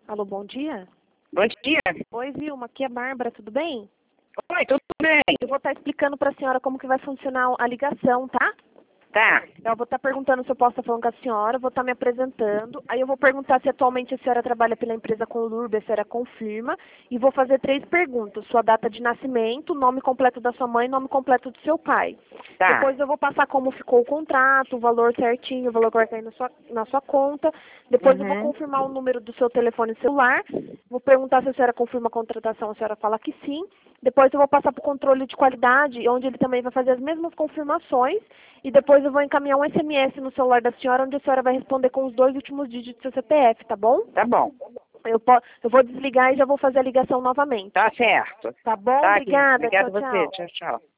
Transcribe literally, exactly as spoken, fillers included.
Alô, bom dia? Bom dia. Oi, Vilma, aqui é a Bárbara, tudo bem? Oi, tudo bem? Eu vou estar explicando para a senhora como que vai funcionar a ligação, tá? Tá. Eu vou estar perguntando se eu posso estar falando com a senhora, vou estar me apresentando, aí eu vou perguntar se atualmente a senhora trabalha pela empresa Conlurb, a senhora confirma, e vou fazer três perguntas, sua data de nascimento, nome completo da sua mãe e nome completo do seu pai. Tá. Depois eu vou passar como ficou o contrato, o valor certinho, o valor que vai cair na sua, na sua conta. Depois eu vou Uhum. confirmar o número do seu telefone celular, vou perguntar se a senhora confirma a contratação, a senhora fala que sim. Depois eu vou passar para o controle de qualidade, onde ele também vai fazer as mesmas confirmações. E depois eu vou encaminhar um S M S no celular da senhora, onde a senhora vai responder com os dois últimos dígitos do seu C P F, tá bom? Tá bom. Eu, po eu vou desligar e já vou fazer a ligação novamente. Tá certo. Tá bom? Tá, Obrigada. Obrigada Tchau, a você. tchau. Tchau, tchau.